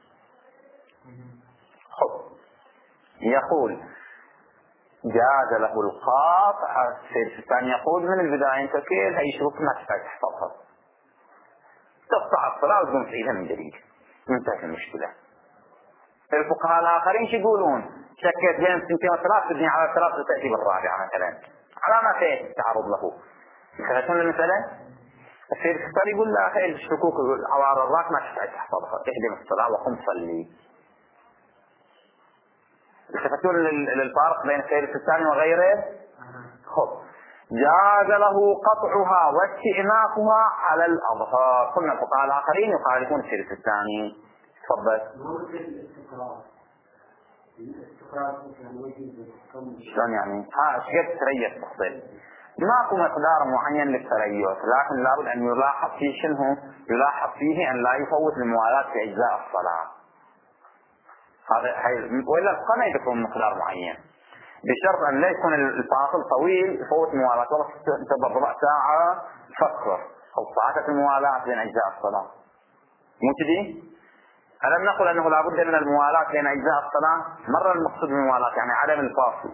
يقول جاز له القاطع. السيد السيستاني يقول من البداية أنت كيف هي شروط ما تحتاج تحفظها، تقطع الصلاة وتقوم تعيدها من جديد، انتهت المشكلة. الفقهاء الآخرين شو يقولون؟ شكيت بين الثنتين والثلاث، تبني على الثلاث وتأتي بالرابعة مثلا، على ما سيأتي التعرض له. فهمتم المسألة؟ السيد السيستاني يقول لا، خير الشكوك عوار الراس ما تحتاج تحفظها، اهدم الصلاة وقم صلي. التفتون للفارق بين السيد السيستاني وغيره. جاز له قطعها واستئنافها على الأظهار. قلنا الفقهاء الآخرين يخالفون السيد السيستاني. تفضل. شلون يعني؟ شقد تريث تفضل. ماكو مقدار معين للتريث، لكن لابد أن يلاحظ فيه شنو؟ يلاحظ فيه أن لا يفوت الموالاة في أجزاء الصلاة. هذا وإلا الفقهاء ما يذكرون مقدار معين، بشرط أن لا يكون الفاصل طويل يفوت موالاة. والله تبقى ربع ساعة فكر أو ساعة الموالاة بين أجزاء الصلاة، مو كذي؟ ألم نقل أنه لابد من الموالاة بين أجزاء الصلاة؟ مرة المقصود بالموالاة يعني عدم الفاصل.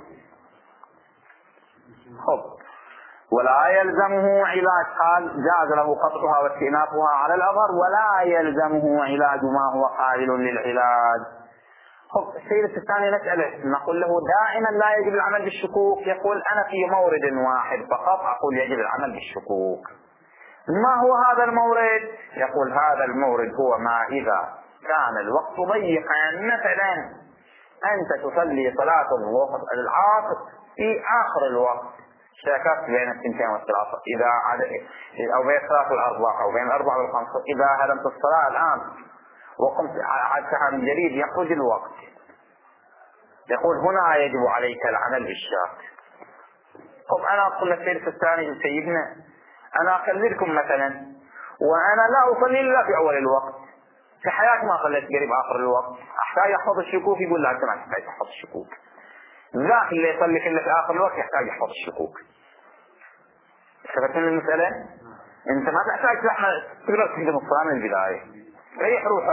ولا يلزمه علاج. قال جاز له قطعها واستئنافها على الأظهر، ولا يلزمه علاج ما هو قابل للعلاج. السيد السيستاني نسأله، نقول له دائما لا يجب العمل بالشكوك. يقول أنا في مورد واحد فقط أقول يجب العمل بالشكوك. ما هو هذا المورد؟ يقول هذا المورد هو ما إذا كان الوقت ضيقا، مثلا أنت تصلي صلاة العصر في آخر الوقت، شككت بين الثنتين والثلاثة، أو بين الثلاث والأربعة أو بين الأربعة والخمسة، إذا هدمت الصلاة الآن وقمت عدتها من جديد يخرج الوقت. يقول هنا يجب عليك العمل بالشك. أنا أقول للسيد السيستاني سيدنا أنا أخليكم مثلا وأنا لا أصلي إلا في أول الوقت، في حياتي ما صليت قريب آخر الوقت، أحتاج أحفظ الشكوك. يقول لا أنت ما تحتاج تحفظ الشكوك، ذاك اللي يصلي كله في آخر الوقت يحتاج يحفظ الشكوك. فهمتم المسألة؟ أنت ما تحتاج تقدر تهدم الصلاة من البداية، ريح روحك.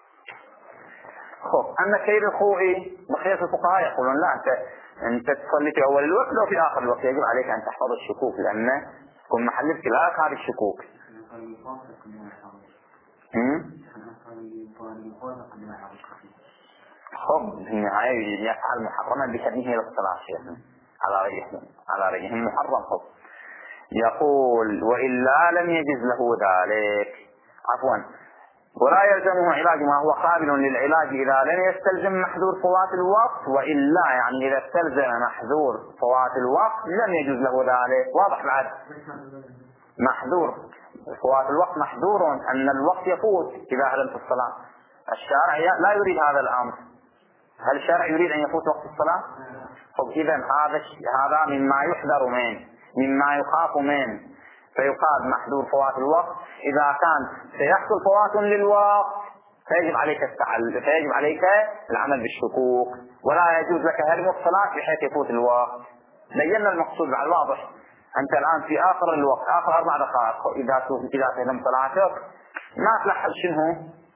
أما السيد الخوئي بقية الفقهاء يقولون لا، أنت تصلي في أول الوقت لو في آخر الوقت يجب عليك أن تحفظ الشكوك، لأن تكون محل ابتلاءك هذه الشكوك. خب في النهاية يفعل محرما بكونه للصلاة على رأيهم محرم. خب يقول وإلا لم يجز له ذلك، ولا يلزمه علاج ما هو قابل للعلاج إذا لم يستلزم محذور فوات الوقت، وإلا يعني إذا استلزم محذور فوات الوقت لم يجوز له ذلك. واضح بعد؟ محذور فوات الوقت محذور أن الوقت يفوت إذا أعلنت الصلاة. الشارع لا يريد هذا الأمر. هل الشارع يريد أن يفوت وقت الصلاة؟ طب إذا هذا مما يحذر منه، مما يخاف منه، فيقال محذور فوات الوقت. إذا كان سيحصل فوات للوقت فيجب عليك العمل بالشكوك، ولا يجوز لك هدم الصلاة بحيث يفوت الوقت. بينا المقصود بعد واضح. أنت الآن في آخر الوقت، آخر 4 دقائق، إذا تهدم صلاتك ما تلحظ شنو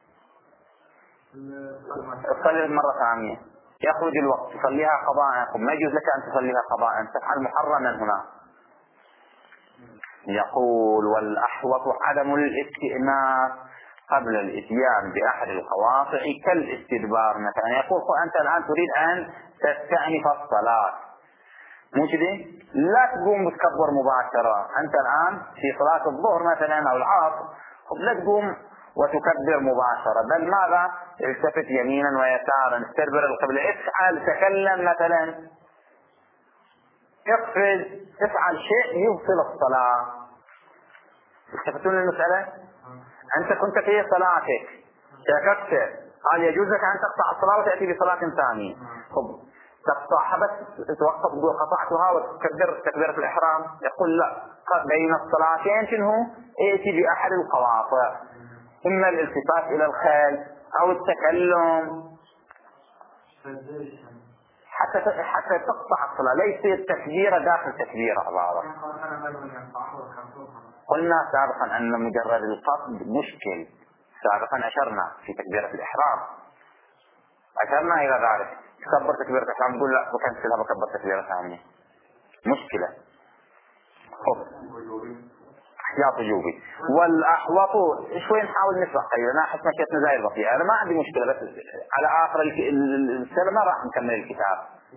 تصلي مرة ثانية، يخرج الوقت تصليها قضاء. ما يجوز لك أن تصليها قضاء، تفعل محرما هنا. يقول والأحوط عدم الاستئناف قبل الاتيان بأحد القواطع كالاستدبار مثلا. يقول أنت الآن تريد أن تستأنف الصلاة، مو كده؟ لا تقوم بتكبر مباشرة. أنت الآن في صلاة الظهر مثلا أو العصر، لا تقوم وتكبر مباشرة، بل ماذا؟ التفت يمينا ويسارا، استدبر القبلة، افعل، تكلم مثلا، اقفز، افعل شيء يوصل الصلاة. تفتون المسألة؟ أنت كنت في صلاتك شككت، قال يجوز لك أن تقطع الصلاة وتأتي بصلاة ثانية. طب تقطعها بس توقف تقول قطعتها وتكبر تكبيرة الإحرام؟ يقول لا، بين الصلاتين شنو؟ ائتي بأحد القواطع، إما الالتفات إلى الخلف أو التكلم حتى تقطع الصلاة، ليس التكبيرة داخل تكبيرة. قلنا سابقا أن مجرد القصد مشكل، سابقا أشرنا في تكبيرة الإحرام، أشرنا إلى ذلك. تكبر تكبيرة الإحرام تقول لا بكنسلها بكبر تكبيرة ثانية، مشكلة. احتياط وجوبي. والأحوط شوي نحاول نشرح. أنا أحس مشيتنا زي البطيئة، أنا ما عندي مشكلة، بس على آخر السنة ما راح نكمل الكتاب.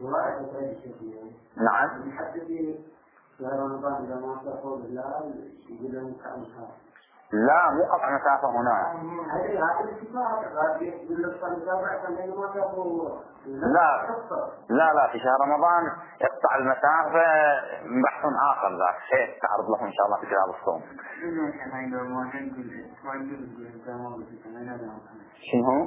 نعم. لا مو قطع مسافة هنا. لا في شهر رمضان يقطع المسافة بحث آخر، ذاك شيء تعرض له إن شاء الله في كتاب الصوم. شنو؟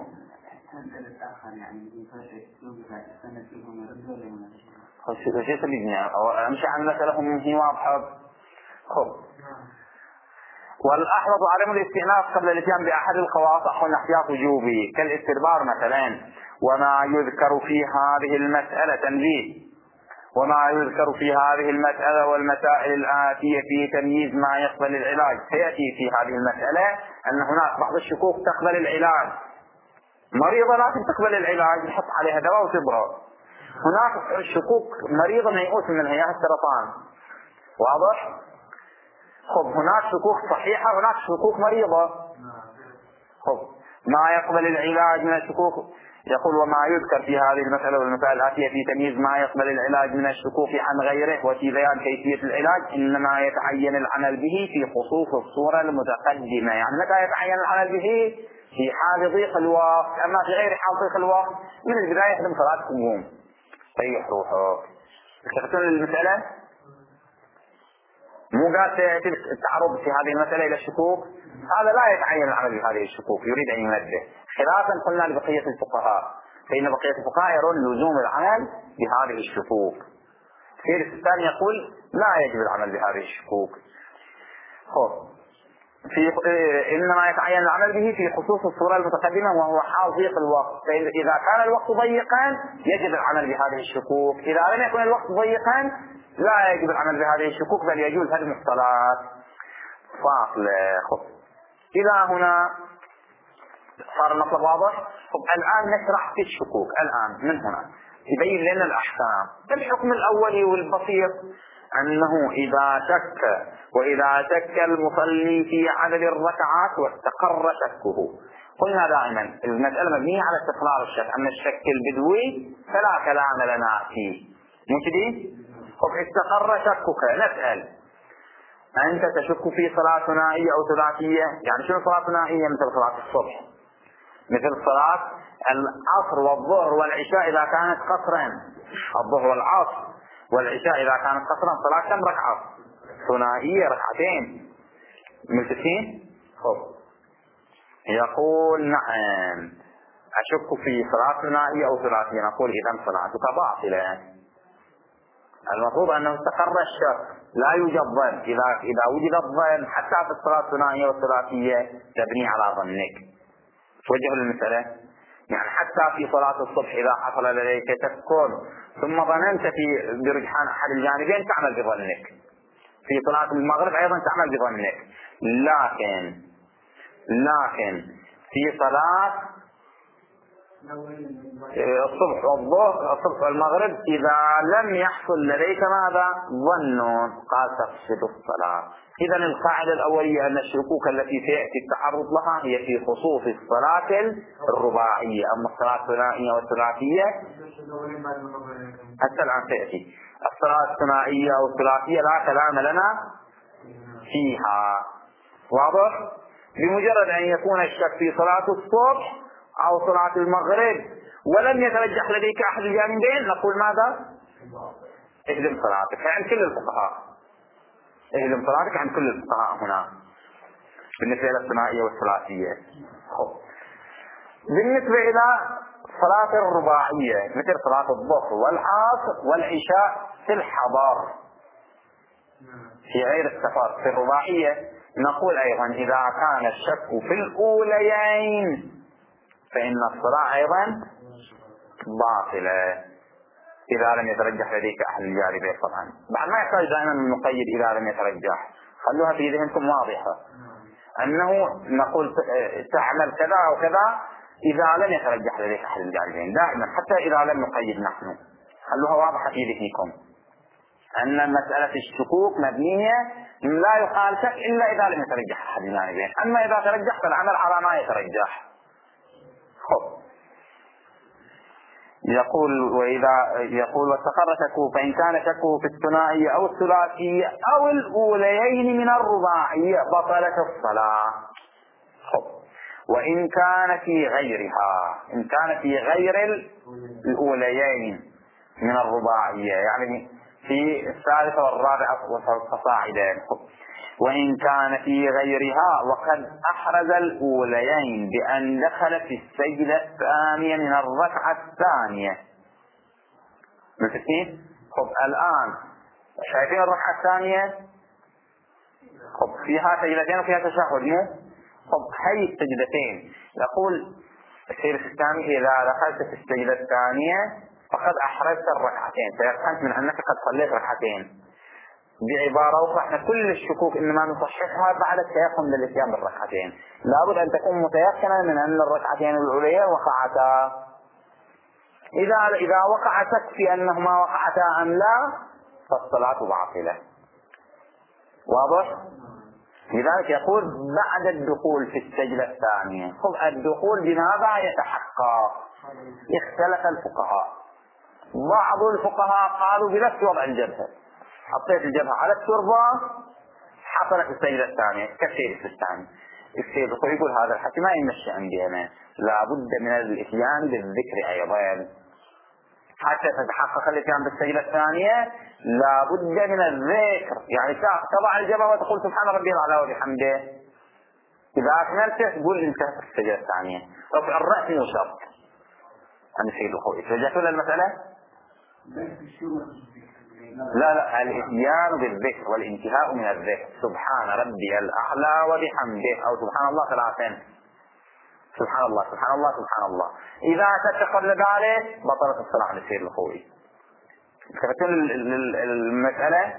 شيء تبيني أمشي عن مسألة هي واضحة. خب والأحوط عدم الاستئناف قبل الاتيان بأحد القواطع هو احتياط وجوبي كالاستدبار مثلا. وما يذكر في هذه المسألة تنبيه، وما يذكر في هذه المسألة والمسائل الآتية في تمييز ما يقبل العلاج. سيأتي في هذه المسألة أن هناك بعض الشكوك تقبل العلاج، مريضة لكن تقبل العلاج، نحط عليها دواء وتبرأ. هناك شكوك مريضة ميؤوس منها، هي السرطان، واضح؟ خب هناك شكوك صحيحة، هناك شكوك مريضة. خب ما يقبل العلاج من الشكوك. يقول وما يذكر في هذه المسألة والمسائل الآتية في تمييز ما يقبل العلاج من الشكوك عن غيره وفي بيان كيفية العلاج إنما يتعين العمل به في خصوص الصورة المتقدمة. يعني متى يتعين العمل به؟ في حال ضيق الوقت. أما في غير حال ضيق الوقت من البداية يخدم صلاة قيوم ريح روحه. تفتون المسألة؟ مو قال سيأتي التعرض في هذه المسألة إلى الشكوك، هذا لا يتعين العمل بهذه الشكوك، يريد أن ينبه. خلافا قلنا لبقية الفقهاء، فإن بقية الفقهاء يرون لزوم العمل بهذه الشكوك. الثالث الثاني يقول لا يجب العمل بهذه الشكوك. إنما يتعين العمل به في خصوص الصورة المتقدمة وهو حال ضيق الوقت. فإذا كان الوقت ضيقا يجب العمل بهذه الشكوك، إذا لم يكن الوقت ضيقا لا يجب العمل بهذه الشكوك بل يجوز هدم الصلاة. فاصل. إذا هنا صار المطلب واضح. الآن نشرح في الشكوك. الآن من هنا يبين لنا الأحكام. الحكم الأولي والبسيط أنه إذا شك وإذا شك المصلي في عدد الركعات واستقر شكه. قلنا دائما المسألة مبنية على استقرار الشك، أما الشك البدوي فلا كلام لنا فيه، مو كذي؟ استقر شكك، نسأل أنت تشك في صلاة ثنائية أو ثلاثية؟ يعني شنو صلاة ثنائية؟ مثل صلاة الصبح، مثل صلاة العصر والظهر والعشاء إذا كانت قصرا، الظهر والعصر والعشاء إذا كانت قصرا صلاة كم ركعة؟ ثنائية، ركعتين، ملتفين. يقول نعم أشك في صلاة ثنائية أو ثلاثية، نقول إذا صلاتك باطلة. المفروض أنه استقر الشك، لا يوجد ظن. إذا وجد الظن حتى في الصلاة الثنائية والثلاثية تبني على ظنك. توجه للمسألة، يعني حتى في صلاة الصبح إذا حصل لديك شك ثم ظننت برجحان أحد الجانبين تعمل بظنك، في صلاة المغرب أيضا تعمل بظنك. لكن في صلاة الصبح والظهر، الصبح والمغرب، إذا لم يحصل لديك ماذا؟ ظن، قال تفسد الصلاة. إذا القاعدة الأولية أن الشكوك التي سيأتي التعرض لها هي في خصوص الصلاة الرباعية، أما الصلاة الثنائية والثلاثية حتى الآن سيأتي. الصلاة الثنائية أو الثلاثية لا كلام لنا فيها، واضح؟ بمجرد أن يكون الشك في صلاة الصبح أو صلاة المغرب ولم يترجح لديك أحد الجانبين نقول ماذا؟ اهدم صلاتك عن كل الفقهاء، اهدم صلاتك عن كل الفقهاء هنا بالنسبة إلى الثنائية والثلاثية. بالنسبة إلى صلاة الرباعية مثل صلاة الظهر والعصر والعشاء في الحضر في غير السفر، في الرباعية نقول أيضا إذا كان الشك في الأوليين فإن الصلاة أيضا باطلة إذا لم يترجح لديك أحد الجانبين. طبعا بعد ما يحتاج دائما نقيد إذا لم يترجح، خلوها في ذهنكم واضحة أنه نقول تعمل كذا وكذا إذا لم يترجح لديك أحد الجانبين دائما، حتى إذا لم نقيد نحن، خلوها واضحة في ذهنكم أن مسألة الشكوك مبنية لا يقال شك إلا إذا لم يترجح أحد الجانبين، أما إذا ترجح فالعمل على ما يترجح. يقول واستقر شكه، فإن كان شكه في الثنائية أو الثلاثية أو الأوليين من الرباعية بطلت الصلاة. وإن كان في غيرها، إن كان في غير الأوليين من الرباعية يعني في الثالثة والرابعة فصاعدا، وإن كان في غيرها وقد أحرز الأوليين بأن دخل في السجدة الثانية من الركعة الثانية. متفقين؟ الآن شايفين الركعة الثانية فيها سجدتين وفيها تشهد، مو؟ هاي السجدتين يقول الشيخ الإسلامي إذا دخلت في السجدة الثانية فقد أحرزت الركعتين، فيفهمت من أنك قد صليت ركعتين. بعبارة أخرى احنا كل الشكوك إنما نصححها بعد التيقن للإتيان بالركعتين، لابد أن تكون متيقنا من أن الركعتين الأوليين وقعتا. إذا وقع شك في أنهما وقعتا أم لا فالصلاة باطلة، واضح؟ لذلك يقول بعد الدخول في السجدة الثانية. الدخول بماذا يتحقق؟ اختلف الفقهاء، بعض الفقهاء قالوا بنفس وضع الجبهة، حطيت الجبهة على التربة حصلت السجدة الثانية كالشيء الثاني. الشيء يقول هذا الحكي ما يمشي عندنا، لابد من الاتيان بالذكر أيضا حتى تتحقق الاتيان بالسجدة الثانية، لابد من الذكر، يعني تضع الجبهة وتقول سبحان ربي الأعلى وبحمده، إذا أكملت تقول انتهت السجدة الثانية. رفع الرأس مو شرط. أنا سيد الخوي رجعتوا للمسألة؟ لا الاتيان بالذكر والانتهاء من الذكر، سبحان ربي الأعلى وبحمده أو سبحان الله ثلاثين، سبحان الله سبحان الله سبحان الله. إذا تتقل ذلك بطلت الصلاة على سيد الخوي. كفتون المسألة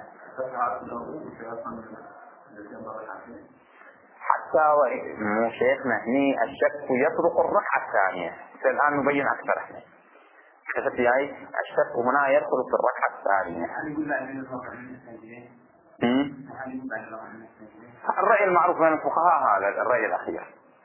حتى مو شيخنا هني الشك يطرق الركعة الثانية. الآن نبين أكثر احنا التفت هاي الشك هنا يدخل في الركعة الثانية. الرأي المعروف بين الفقهاء هذا الرأي الأخير.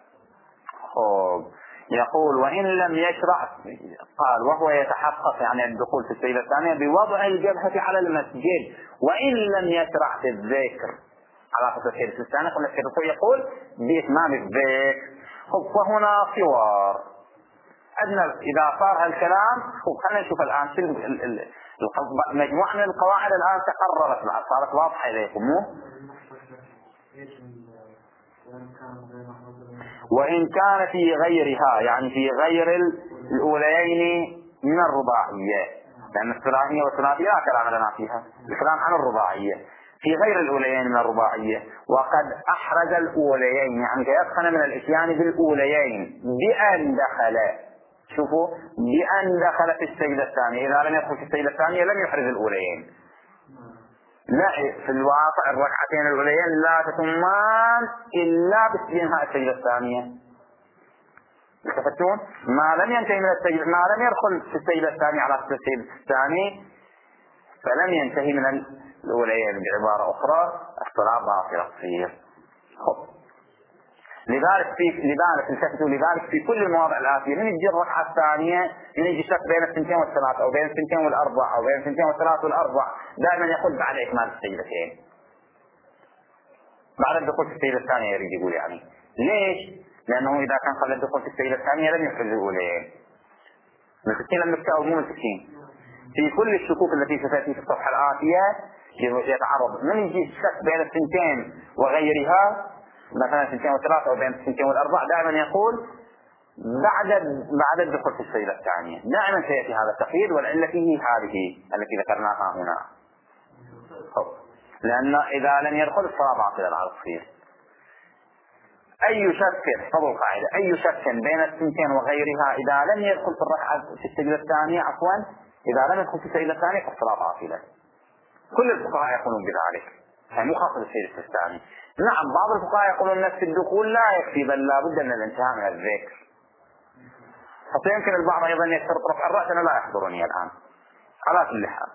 يقول وإن لم يشرع، قال وهو يتحقق يعني الدخول في السجدة الثانية بوضع الجبهة على المسجد، وإن لم يشرع في الذكر على السجدة الثانية قلنا الشيخ يقول بإتمام الذكر. فهنا صور أدنى إذا صار هالكلام. خلينا نشوف الآن مجموعة من القواعد الآن تقررت صارت واضحة إليكم. وإن كان في غيرها يعني في غير الأوليين من الرباعية، لأن الثلاثية والثلاثية لا كلام لنا فيها، الكلام عن الرباعية. في غير الأوليين من الرباعية وقد أحرز الأوليين يعني يدخل من الإتيان بالأوليين بأن دخل، شوفوا بأن دخل في السجدة الثانية. إذا لم يدخل في السجدة الثانية لم يحرز الأوليين. لا في الواقع الركعتين الأوليين لا تتمان إلا باستنهاء السجدة الثانية. تفتون ما لم ينتهي من السجدة، ما لم يدخل في السجدة الثانية على السجدة الثاني فلم ينتهي من الأوليين. بعبارة أخرى الصلاة باطلة تصير. لذلك في كل المواضع الآتية من يجي الركعة الثانية من يجي شك بين الثنتين والثلاثة أو بين الثنتين والأربع أو بين الثنتين والثلاثة والأربع دائما يقول بعد إكمال السجدتين، بعد الدخول في السجدة الثانية يريد يقول يعني. ليش؟ لأنه إذا كان قبل الدخول في السجدة الثانية لم يحرز الأوليين. ملكتين لم يكتئوا مو ملكتين. في كل الشكوك التي ستأتي في الصفحة الآتية يتعرض من يجي الشك بين الثنتين وغيرها مثلا الثنتين والثلاثة أو بين الثنتين والأربع دائما يقول بعد الدخول في السجدة الثانية. دائما سيأتي هذا التقييد والعلة فيه هذه التي ذكرناها هنا. لأن إذا لم يدخل الصلاة باطلة على الصغير. أي شك احفظوا القاعدة، أي شك بين الثنتين وغيرها إذا لم يدخل في الركعة في السجدة الثانية إذا لم يدخل في السجدة الثانية فالصلاة باطلة. كل الفقهاء يقولون بذلك، يعني مو خاص بالسجدة الثانية. نعم بعض الفقهاء يقولون نفس الدخول لا يكفي بل لابد من الانتهاء من الذكر. حتى يمكن البعض أيضا يشترط رفع الرأس، أنا لا يحضرني الآن على كل حال.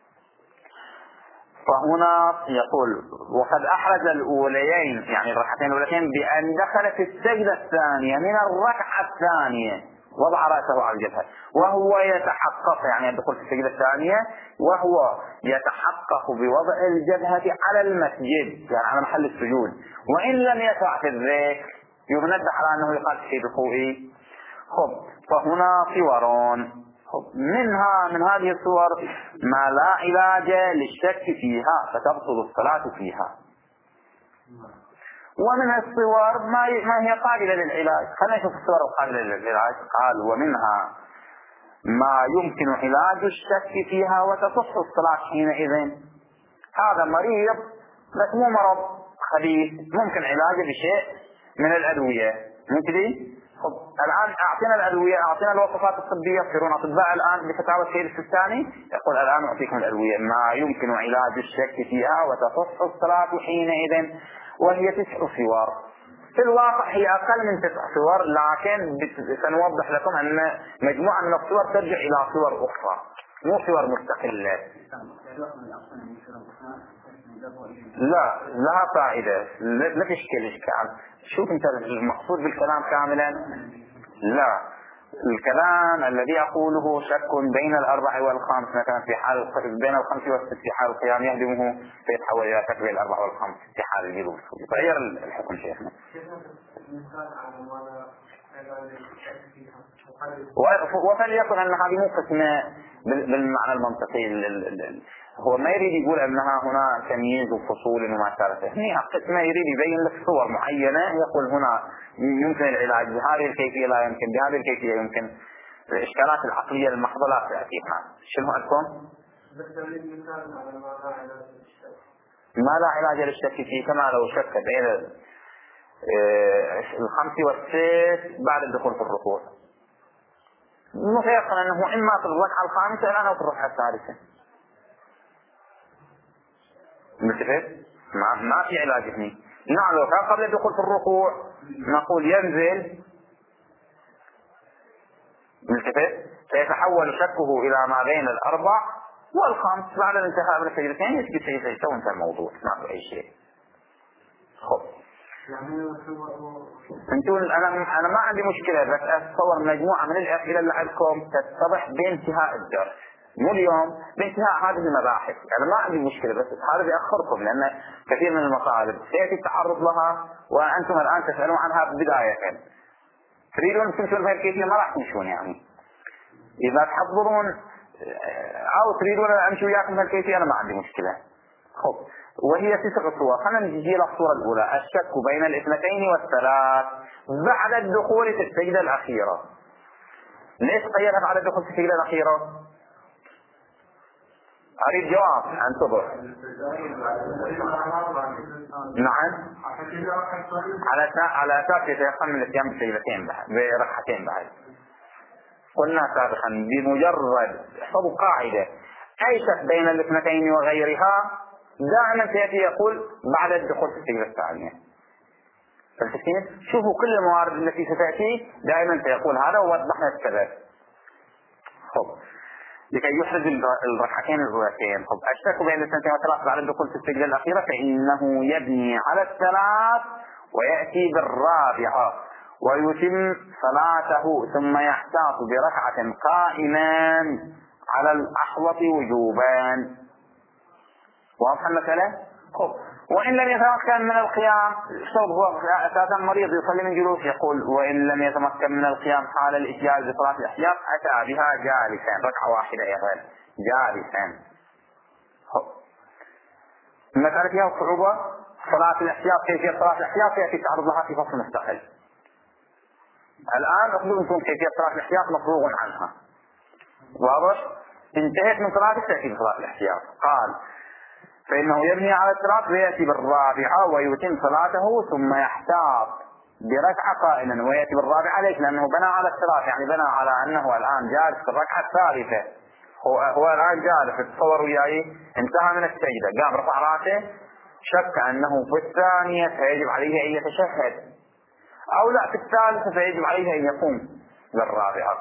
فهنا يقول وقد أحرز الأوليين يعني الركعتين الأوليين بأن دخل في السجدة الثانية من الركعة الثانية وضع رأسه على الجبهة وهو يتحقق يعني الدخول في السجدة الثانية وهو يتحقق بوضع الجبهة على المسجد يعني على محل السجود، وإن لم يسع في الذكر يبنى على أنه يقال في ركوعه. فهنا صوران منها من هذه الصور ما لا علاج للشك فيها فتبطل الصلاة فيها، ومن الصور ما هي قابلة للعلاج. خلينا نشوف الصور القابلة للعلاج. قال ومنها ما يمكن علاج الشك فيها وتصح الصلاة حينئذ. هذا مريض بس مو مرض خبيث ممكن علاجه بشيء من الأدوية ممكن. الآن أعطينا الأدوية، أعطينا الوصفات الطبية، يصيرون أطباء الآن بفتاوى الشيخ السيستاني يقول الآن أعطيكم الأدوية ما يمكن علاج الشك فيها وتصح الصلاة حينئذ، وهي 9 صور. في الواقع هي أقل من 9 صور، لكن سنوضح لكم أن مجموعة من الصور ترجع إلى صور أخرى مو صور مستقلة. لا لها فائدة، لا تشكل إشكال. شوف انت المقصود بالكلام كاملا. لا الكلام الذي أقوله شك بين الأربع والخمس مثلا في حال بين الخمس والست في حال القيام يهدمه فيتحول إلى شك بين الأربع والخمس في حال الجلوس. تغير الحكم شيخنا. وفليكن أن هذه مو قسمة بالمعنى المنطقي. هو ما يريد يقول أنها هنا تمييز وفصول وما شابه، هي قسمة يريد يبين لك صور معينة يقول هنا يمكن العلاج بهذه الكيفية لا يمكن بهذه الكيفية يمكن. الإشكالات العقلية المحضة لا تأتيها. شنو أنتم؟ ما لا علاج للشك فيه كما لو شك بين 5 و6 بعد الدخول في الركوع متيقن أنه إما في الركعة الخامسة الآن أو في الركعة الثالثة. متفق؟ ما في علاج هنا. نعم لو كان قبل الدخول في الركوع نقول ينزل متفق، فيتحول شكه إلى ما بين الأربع والخمس. بعد الانتهاء من السجدتين يسجد سجدتين وانتهى الموضوع، ما في أي شيء. خب انتم أنا ما عندي مشكلة، بس أتصور مجموعة من الأسئلة اللي عندكم تتضح بانتهاء الدرس، مو اليوم، بانتهاء هذه المباحث. أنا ما عندي مشكلة، بس هذا بيأخركم لأن كثير من المطالب سيأتي التعرض لها وأنتم الآن تسألون عنها بداية. تريدون تمشون بهالكيفية ما راح تمشون يعني. إذا تحضرون أو تريدون أن أمشي وياكم بهالكيفية أنا ما عندي مشكلة. خب وهي 9 صور. خلينا نجي للصورة الأولى، الشك بين الاثنتين والثلاث بعد الدخول في السجدة الأخيرة. ليش قيدها بعد الدخول في السجدة الأخيرة؟ أريد جواب. انتظر. نعم، على أساس يتيقن من الاتيان بسجدتين بركعتين بعد. قلنا سابقا بمجرد حفظ قاعدة أي شك بين الاثنتين وغيرها دائما سيأتي يقول بعد الدخول في السجدة الثانية. فالتسكين شوفوا كل الموارد التي ستأتي دائما سيقول هذا ووضحنا السبب. خب لكي يحرز الركعتين الأولتين. خب الشك بين الاثنتين والثلاث بعد الدخول في السجدة الأخيرة فإنه يبني على الثلاث ويأتي بالرابعة ويتم صلاته ثم يحتاط بركعة قائما على الأحوط وجوبا. واضح المسألة؟ خب وإن لم يتمكن من القيام، هو أساسا مريض يصلي من جلوس، يقول وإن لم يتمكن من القيام حال الإتيان بصلاة الإحياء أتى بها جالسا، ركعة واحدة أيضا جالسا. المسألة فيها صعوبة. صلاة الإحياء، كيفية صلاة الإحياء سيأتي تعرض لها في فصل مستقل. الآن أخبركم كيفية صلاة الإحياء مفروغ عنها. واضح؟ انتهت من صلاة تأتي بصلاة الإحياء. قال فإنه يبني على الثلاث ويأتي بالرابعة ويتم صلاته ثم يحتاط بركعة قائما ويأتي بالرابعة. ليش؟ لأنه بنى على الثلاث، يعني بنى على أنه الآن جالس في الركعة الثالثة. هو الآن جالس، تصوروا وياي انتهى من السجدة قام رفع راسه، شك أنه في الثانية فيجب عليه أن يتشهد أو لا في الثالثة فيجب عليه أن يقوم للرابعة.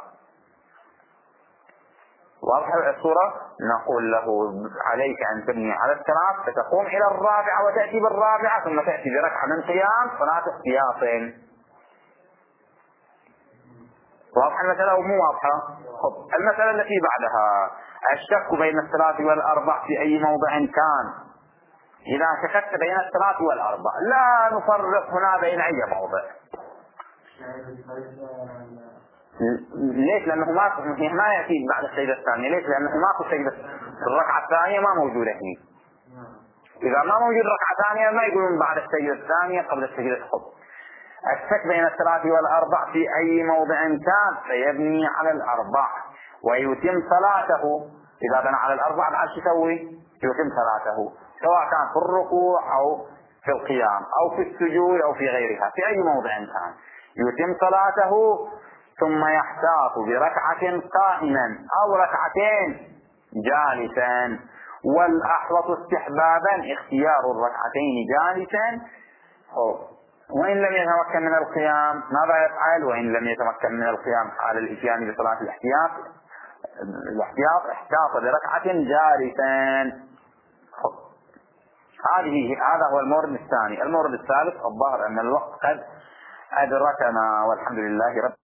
واضح الصورة؟ نقول له عليك أن تبني على الثلاث فتقوم إلى الرابعة وتأتي بالرابعة ثم تأتي بركعة من قيام صلاة احتياط. واضح المسألة ومو واضحة؟ خب المسألة التي بعدها الشك بين الثلاث والأربع في أي موضع كان. إذا شككت بين الثلاث والأربع لا نفرق هنا بين أي موضع. ليش؟ لأنه ما يأتي بعد السجدة الثانية. ليش؟ لأنه ماكو سجدة الركعة الثانية ما موجودة هنا. إذا ما موجود ركعة ثانية ما يقولون بعد السجدة الثانية قبل السجدة الخط. الشك بين الثلاث والأربع في أي موضع كان فيبني على الأربع ويتم صلاته. إذا بنى على الأربع بعد شو يسوي؟ يتم صلاته سواء كان في الركوع أو في القيام أو في السجود أو في غيرها، في أي موضع كان يتم صلاته ثم يحتاط بركعة قائما أو ركعتين جالسا. والأحوط استحبابا اختيار الركعتين جالسا. وإن لم يتمكن من القيام ماذا يفعل؟ وإن لم يتمكن من القيام حال الإتيان بصلاة الاحتياط احتاط بركعة جالسا. هذا هو المورد الثاني. المورد الثالث الظاهر أن الوقت قد أدركنا والحمد لله رب